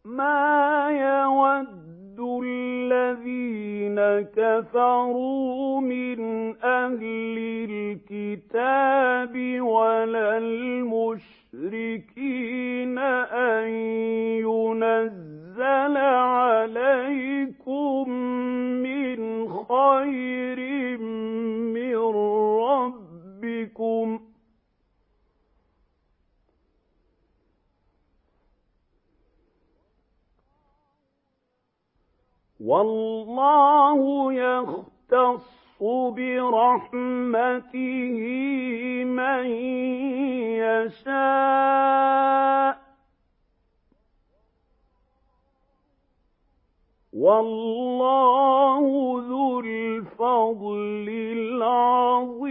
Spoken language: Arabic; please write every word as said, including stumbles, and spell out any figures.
مَا يَوَدُّ الَّذِينَ كَفَرُوا مِنْ أَهْلِ الْكِتَابِ وَلَا الْمُشْرِكِينَ أَن يُنَزَّلَ عَلَيْكُم مِّنْ خَيْرٍ مِّن رَّبِّكُمْ ۗ وَاللَّهُ يَخْتَصُّ بِرَحْمَتِهِ مَن يَشَاءُ ۗ وَاللَّهُ ذُو الْفَضْلِ الْعَظِيمِ.